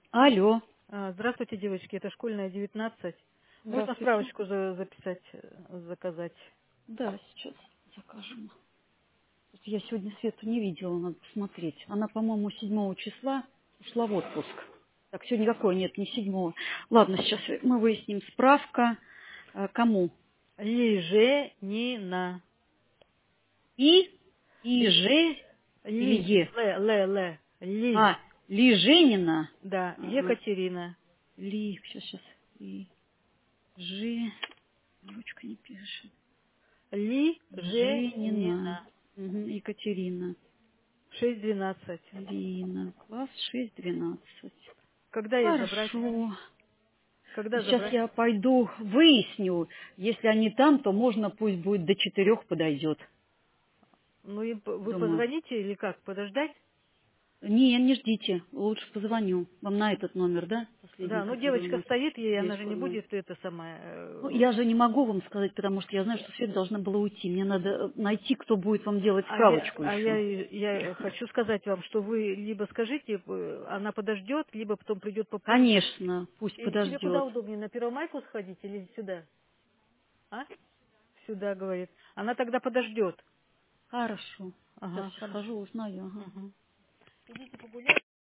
Алло. Здравствуйте, девочки, это школьная 19. Можно Здравствуйте. справочку записать, заказать? Да, сейчас закажем. Я сегодня Свету не видела, надо посмотреть. Она, по-моему, 7 числа ушла в отпуск. Так, сегодня какое? Нет, не 7. Ладно, сейчас мы выясним. Справка. Кому? Лиженина. И? И, Ли, Ж или ли, Е? ли. А, Ли Женина. Да, Ага. Екатерина. Ли, сейчас. И, Ж, ручка не пишет. Женина. Лиженина. Угу, Екатерина. 6:12. Лина, класс 6-12. Когда ей забрать? Хорошо. Когда Сейчас забрать? я пойду выясню. Если они там, то можно пусть будет до 4 подойдет. Ну, и вы Думаю. позвоните или как? Подождать? Не ждите. Лучше позвоню. Вам на этот номер, да? Последний, Да, ну который у девочка нас стоит, ей она есть же не форма. будет это самое. Ну, я же не могу вам сказать, потому что я знаю, что Света должна была уйти. Мне надо найти, кто будет вам делать А я, справочку а я, еще. я хочу сказать вам, что вы либо скажите, она подождет, либо потом придет попозже. Конечно, пусть И тебе куда подождет. удобнее, на Первомайку сходить или сюда? А? Сюда, говорит. Она тогда подождет. Хорошо. Сейчас Ага, я хорошо. схожу, узнаю. Ага. Угу. Идите погуляйте.